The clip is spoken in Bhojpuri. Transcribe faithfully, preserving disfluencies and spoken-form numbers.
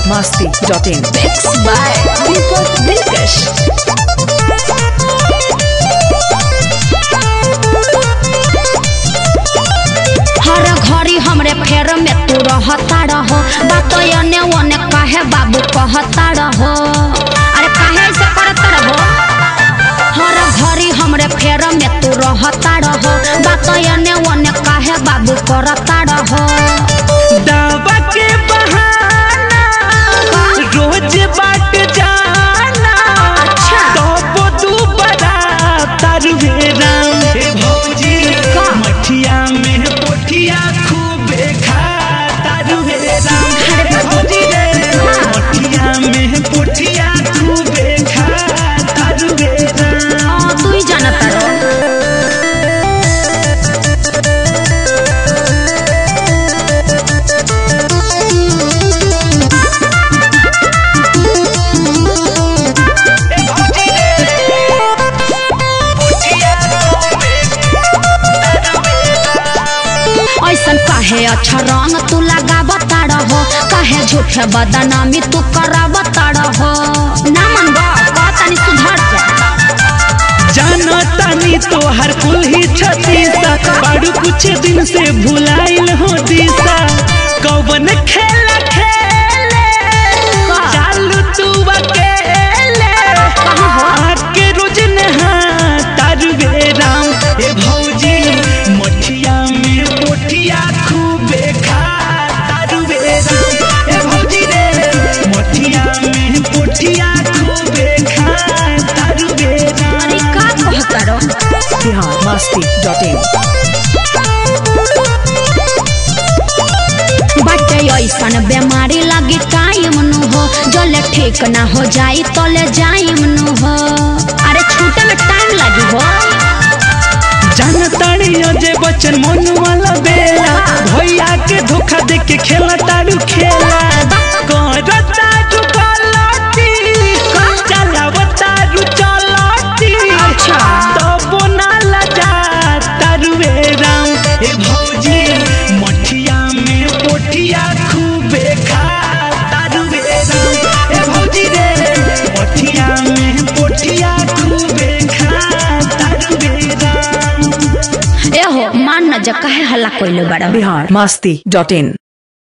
masti dot in. Mixed by Deepak Dilkash. हर घड़ी हमरे फेर में तू रहता रहो, बात एने ओने काहे बाबू कहता रहो। अरे काहे ऐसे करता रहो? हर घड़ी हमरे फेर में तू रहता रहो, बात एने ओने काहे बाबू करता रहो। दावा के बहाना रोज बाट जाना, अच्छा तो तू बड़ा तारुवे राम हे भौजी मठिया में पोठिया खूबे खा तारुवे राम हे भौजी रे मठिया में पोठिया खूबे खा तारुवे राम। तू ही जानता रहो। ऐसन काहे अच्छा रंग तू लगावता रहो, काहे झूठे बदनामी तू करावता रहो। ना मनबा तनी सुधर जा। जाना तानी तो हर कुल ही छतीसा, बाड़ू कुछ दिन से भुलाइल हो दिशा। कौवन खेला खेले चालू तू अकेले, आके रोज नहा तारुवे राम हे भौजी मठिया में पोठिया खूबे खा तारुवे राम हे भौजी रे मठिया में पोठिया खूबे खा तारुवे राम। अरे का कहता रहो? Bihar masti dot in. बाटे ऐसन बीमारी लगी टाइम नु हो, जले ठीक ना हो जाई तो ले जाइम नु हो। अरे छूटे में टाइम लगी हो। जानताड़ी अजय बच्चन मन वाला बेला, भैया के धोखा दे के खेला तारू खेला। करता तू गलती चलावता रू चलती, अच्छा तो ना लजा तारुवे राम हे भौजी मठिया में पोठिया खूबे खा तारुवे राम हे भौजी रे मठिया में पोठिया खूबे खा तारुवे राम। ए हो मान न जा काहे हल्ला कोइले बड़ा। Bihar masti dot in.